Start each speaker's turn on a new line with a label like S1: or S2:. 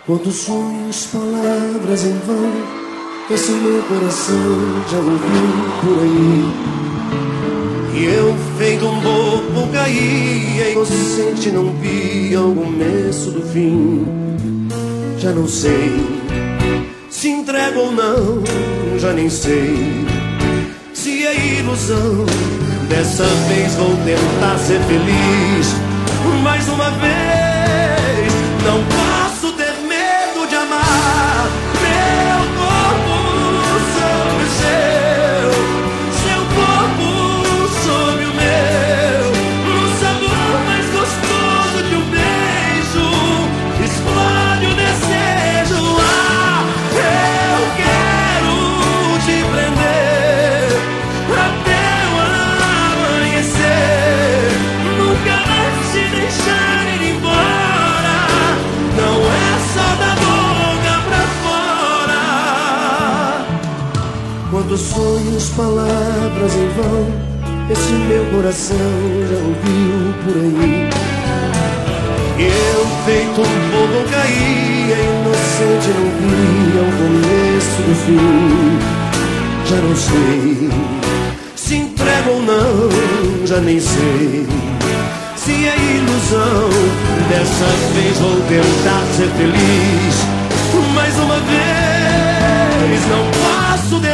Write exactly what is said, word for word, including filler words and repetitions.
S1: Quantos sonhos, palavras em vão, esse meu coração já ouviu por aí. E eu, feito um bobo, caí, inocente, não via o começo do fim. Já não sei se entrego ou não, já nem sei se é ilusão. Dessa vez vou tentar ser feliz mais uma vez. Não posso ter medo de amar. Meu corpo sobre o seu, seu corpo sobre o meu. Um sabor mais gostoso que um beijo, explode o desejo. Ah, eu quero te prender até o amanhecer, nunca mais te deixar ir embora. Não é só da boca pra fora. Quantos sonhos, palavras em vão, esse meu coração já ouviu por aí. Eu, feito um bobo, caía, inocente, não via o começo do fim. Já não sei se entrego ou não, já nem sei se é ilusão. Dessa vez vou tentar ser feliz mais uma vez. Não posso deixar